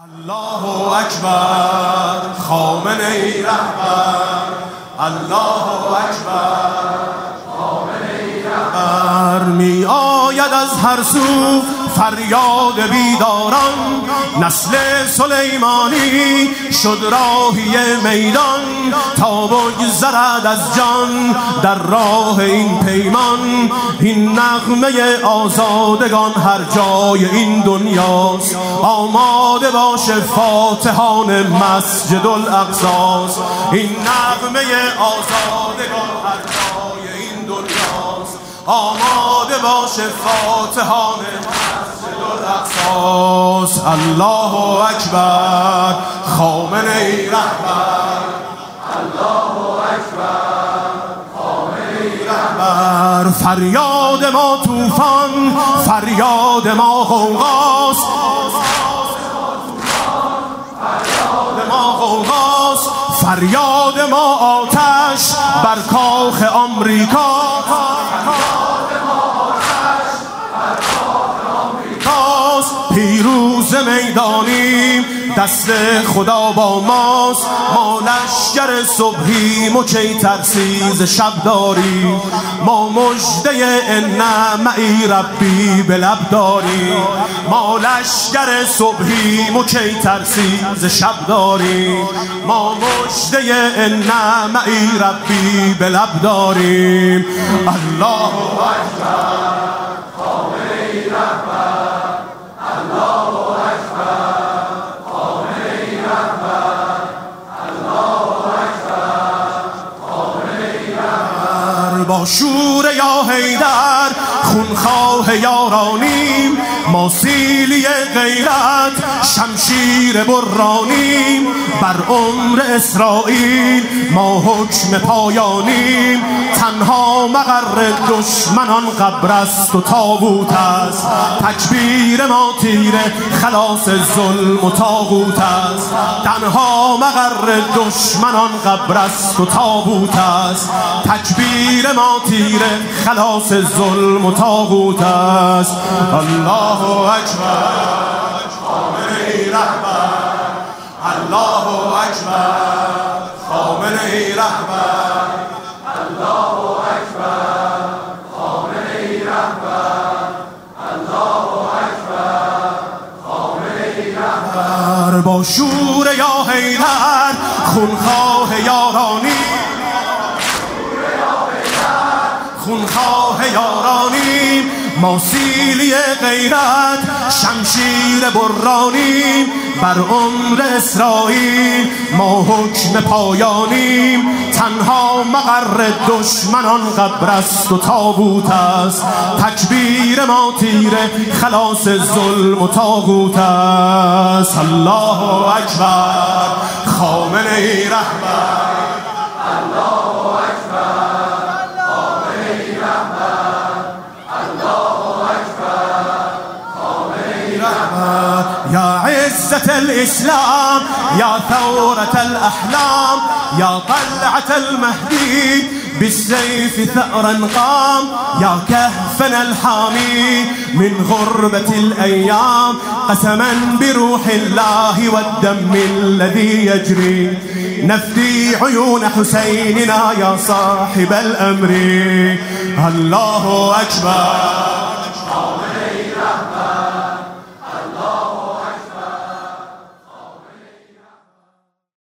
الله اکبر خامنه‌ای رهبر، الله اکبر خامنه‌ای رهبر. می آید از هر سو فریاد بیداران، نسل سلیمانی شد راهی میدان، تا بگذرد از جان در راه این پیمان. این نغمه آزادگان هر جای این دنیاست، آماده باشه فاتحان مسجد الاقصاست. این نغمه آزادگان هر جای این دنیاست، آماده باشه فاتحان مسجد الاقصاست. الله اکبر خامنه‌ای رهبر، الله اکبر خامنه‌ای رهبر. فریاد ما طوفان، فریاد ما غوغاست، فریاد ما غوغاست. فریاد ما آتش بر کاخ آمریکا، پیروز میدانیم دست خدا با ماست. ما لشکر صبحیم و کی ترسیز شب داریم، ما مژده ان معی ربی به لب داریم. ما لشکر صبحیم و کی ترسیز شب داریم، ما مژده ان معی ربی به لب داریم. الله اکبر خامنه‌ای رهبر، الله اکبر خامنه‌ای رهبر، الله اکبر خامنه‌ای رهبر. با شور یا حیدر خونخواه یارانیم، ما سیلی غیرت شمشیر برانیم. بر عمر اسرائیل ما حکم پایانیم، تنها مقر دشمنان قبر است و تابوت است. تکبیر ما تیره خلاص ظلم و طاغوت است، تنها مقر دشمنان قبر است و تابوت است. تکبیر ما تیره خلاص ظلم و طاغوت است. الله اکبر خامنه‌ای رهبر، الله اکبر خامنه‌ای رهبر، الله اکبر خامنه‌ای رهبر، الله اکبر خامنه‌ای رهبر. با شور یا حیدر خونخواه یارانی، خونخواه یارانیم. ما سیلی غیرت شمشیر برانیم، بر عمر اسرائیل ما حکم پایانیم. تنها مقر دشمنان قبر است و تابوت است، تکبیر ما تیره خلاص ظلم و طاغوت است. الله اکبر خامنه‌ای رهبر، الله اکبر خامنه‌ای رهبر، الله اکبر خامنه‌ای رهبر. یا عزة الاسلام، یا ثورة الاحلام، یا طلعة المهدی بالسيف ثأرا قام. يا كهفنا الحامي من غربة الأيام، قسما بروح الله والدم الذي يجري نفدي عيون حسيننا يا صاحب الأمر. الله أكبر